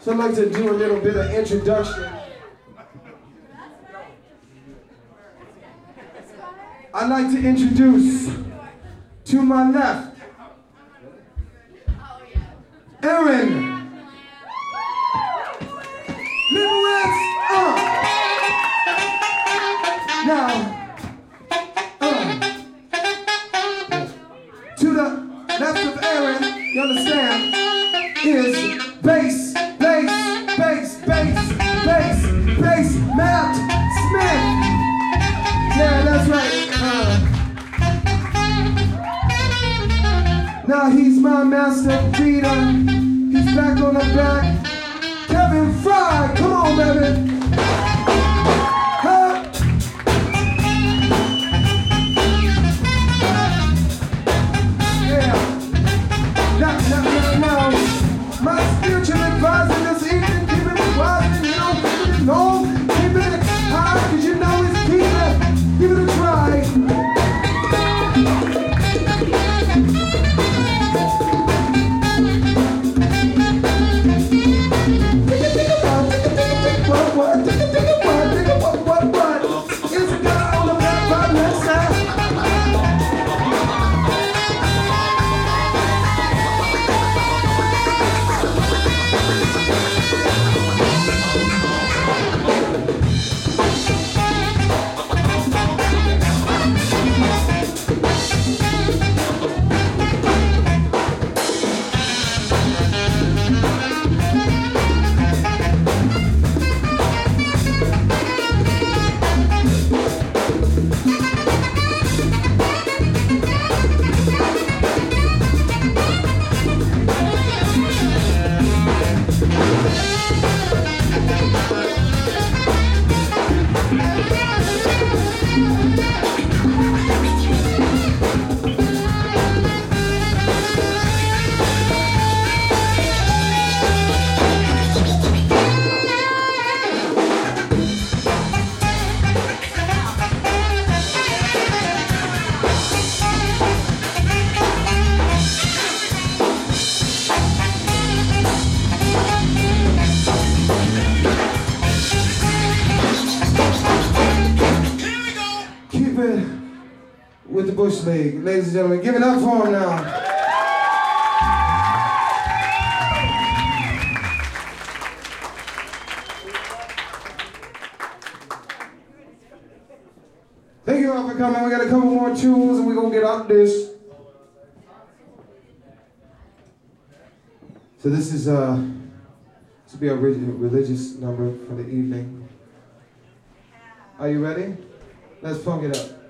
So I'd like to do a little bit of introduction. I'd like to introduce to my left, Aaron. Now, to the left of Aaron, you understand, is bass, bass, bass, bass, bass, bass, Matt Smith. Yeah, that's right. Now he's my master beater. He's back on the back. Kevin Fry, come on, baby. My spiritual advisor this evening, keep it wise, you know, keep it low, keep it high, cause you know it's keep it, give it a try. It's a guy on the back by the side. With the Bush League. Ladies and gentlemen, give it up for him now. Thank you all for coming. We got a couple more tunes and we're gonna get out this. So this is will be a religious number for the evening. Are you ready? Let's funk it up.